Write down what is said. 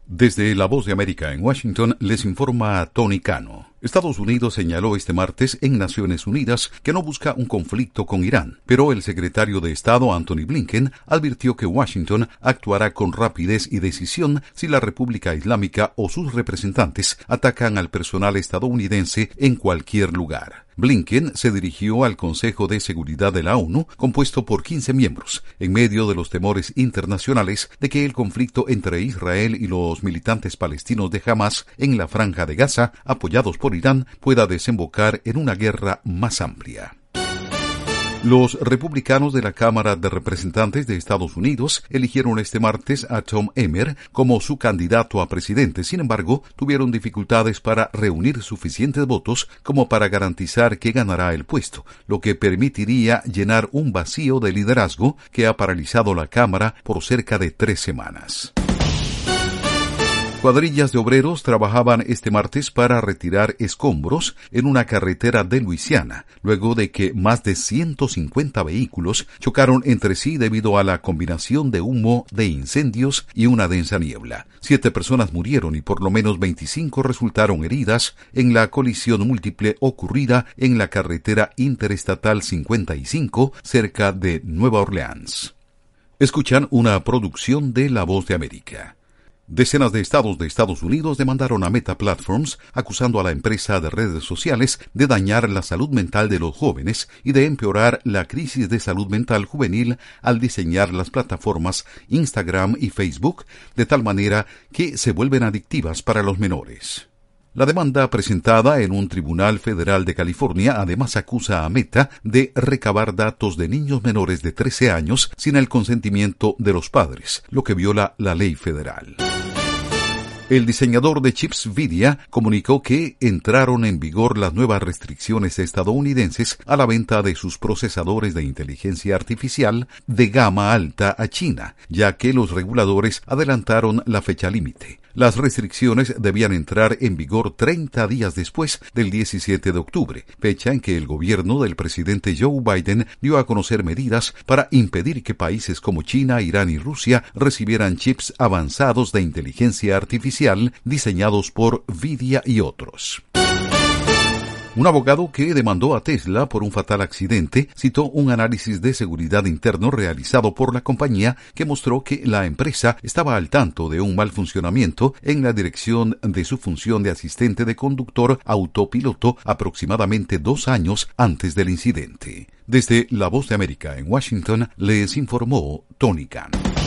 Desde La Voz de América en Washington les informa Tony Cano. Estados Unidos señaló este martes en Naciones Unidas que no busca un conflicto con Irán, pero el secretario de Estado Antony Blinken advirtió que Washington actuará con rapidez y decisión si la República Islámica o sus representantes atacan al personal estadounidense en cualquier lugar. Blinken se dirigió al Consejo de Seguridad de la ONU, compuesto por 15 miembros, en medio de los temores internacionales de que el conflicto entre Israel y los militantes palestinos de Hamás en la Franja de Gaza, apoyados por Irán, pueda desembocar en una guerra más amplia. Los republicanos de la Cámara de Representantes de Estados Unidos eligieron este martes a Tom Emmer como su candidato a presidente. Sin embargo, tuvieron dificultades para reunir suficientes votos como para garantizar que ganará el puesto, lo que permitiría llenar un vacío de liderazgo que ha paralizado la Cámara por cerca de 3 semanas. Cuadrillas de obreros trabajaban este martes para retirar escombros en una carretera de Luisiana, luego de que más de 150 vehículos chocaron entre sí debido a la combinación de humo de incendios y una densa niebla. 7 personas murieron y por lo menos 25 resultaron heridas en la colisión múltiple ocurrida en la carretera interestatal 55 cerca de Nueva Orleans. Escuchan una producción de La Voz de América. Decenas de estados de Estados Unidos demandaron a Meta Platforms, acusando a la empresa de redes sociales de dañar la salud mental de los jóvenes y de empeorar la crisis de salud mental juvenil al diseñar las plataformas Instagram y Facebook de tal manera que se vuelven adictivas para los menores. La demanda presentada en un tribunal federal de California además acusa a Meta de recabar datos de niños menores de 13 años sin el consentimiento de los padres, lo que viola la ley federal. El diseñador de chips Nvidia comunicó que entraron en vigor las nuevas restricciones estadounidenses a la venta de sus procesadores de inteligencia artificial de gama alta a China, ya que los reguladores adelantaron la fecha límite. Las restricciones debían entrar en vigor 30 días después del 17 de octubre, fecha en que el gobierno del presidente Joe Biden dio a conocer medidas para impedir que países como China, Irán y Rusia recibieran chips avanzados de inteligencia artificial diseñados por Nvidia y otros. Un abogado que demandó a Tesla por un fatal accidente citó un análisis de seguridad interno realizado por la compañía que mostró que la empresa estaba al tanto de un mal funcionamiento en la dirección de su función de asistente de conductor autopiloto aproximadamente 2 años antes del incidente. Desde La Voz de América en Washington les informó Tony Cano.